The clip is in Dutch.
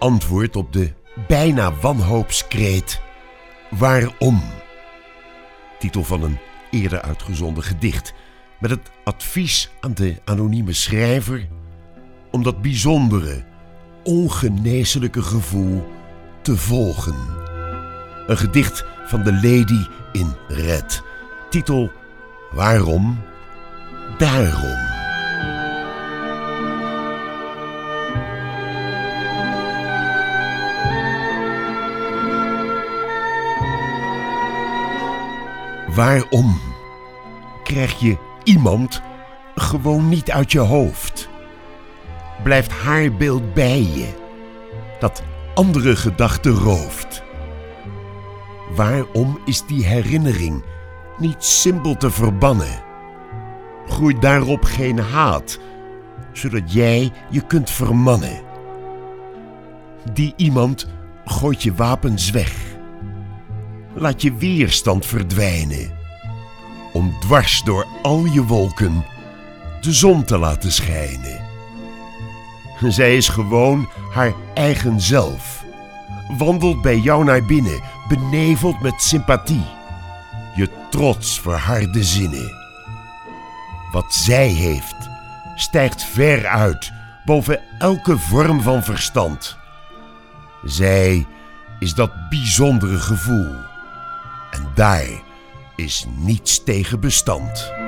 antwoord op de bijna wanhoopskreet waarom. Titel van een eerder uitgezonden gedicht met het advies aan de anonieme schrijver om dat bijzondere, ongeneeslijke gevoel te volgen. Een gedicht van de Lady in Red. Titel Waarom? Daarom. Waarom krijg je iemand gewoon niet uit je hoofd? Blijft haar beeld bij je, dat andere gedachten rooft? Waarom is die herinnering niet simpel te verbannen? Groeit daarop geen haat, zodat jij je kunt vermannen? Die iemand gooit je wapens weg. Laat je weerstand verdwijnen, om dwars door al je wolken de zon te laten schijnen. Zij is gewoon haar eigen zelf, wandelt bij jou naar binnen, beneveld met sympathie, je trots verharde zinnen. Wat zij heeft, stijgt ver uit, boven elke vorm van verstand. Zij is dat bijzondere gevoel. En daar is niets tegen bestand.